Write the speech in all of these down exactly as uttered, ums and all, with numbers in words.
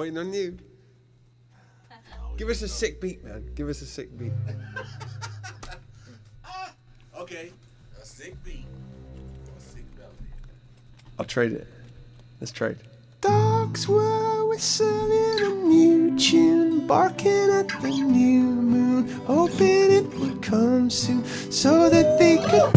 waiting on you. Give us a sick beat, man. Give us a sick beat. Okay, a sick beat. A sick melody. I'll trade it. Let's trade. Dogs were whistling a new tune, barking at the new moon, hoping it would come soon so that they could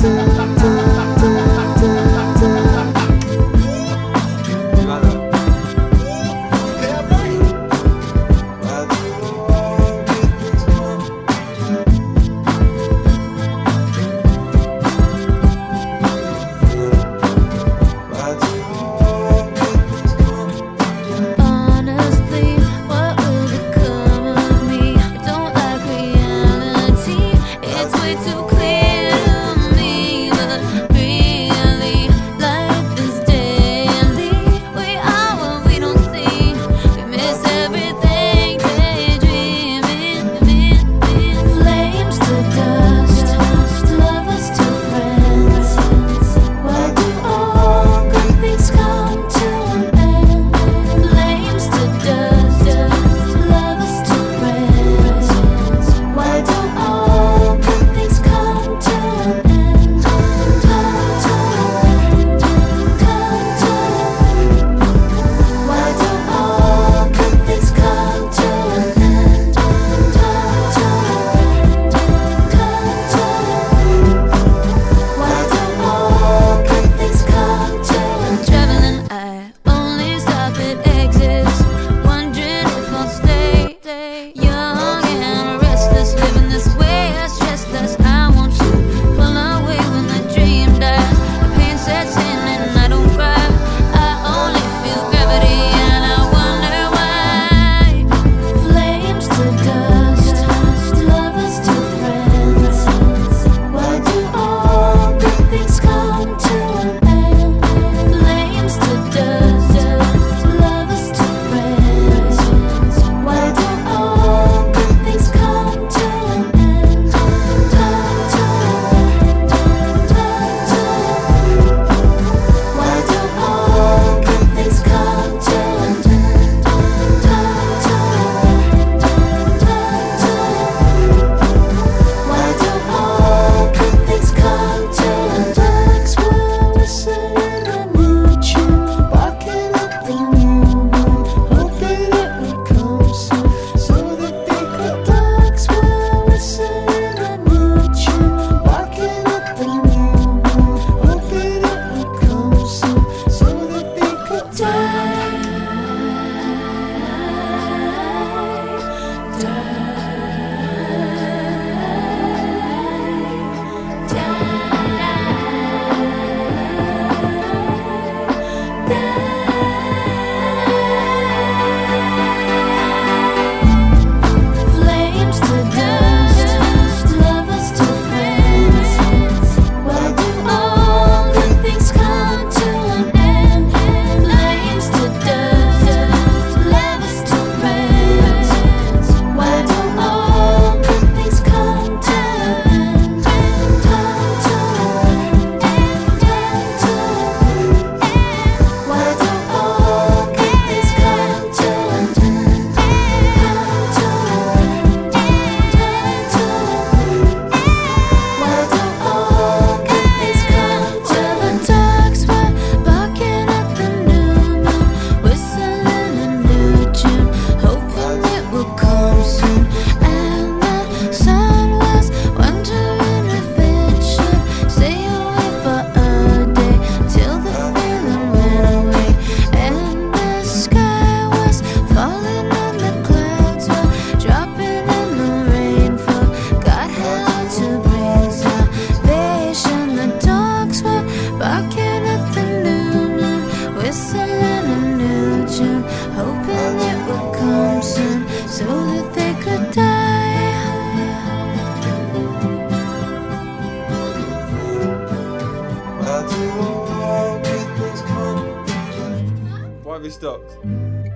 Why have we stopped? Oh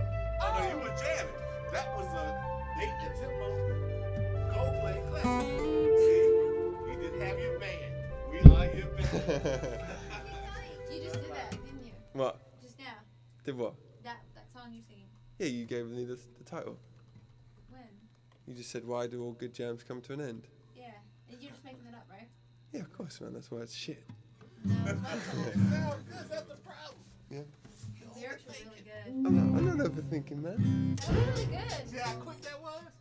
no, you were jamming. That was a eight and tempo Coldplay classic. See, you didn't have your band. We are your band. You just did that, didn't you? What? Just now. Did what? That that song you're singing. Yeah, you gave me the, the title. When? You just said, why do all good jams come to an end? Yeah. And you're just making that up, right? Yeah, of course, man. That's why it's shit. No, it's not. Sound good, that's the problem. Yeah. The lyrics were really good. I'm not, I'm not overthinking, man. That was really good. See how quick that was?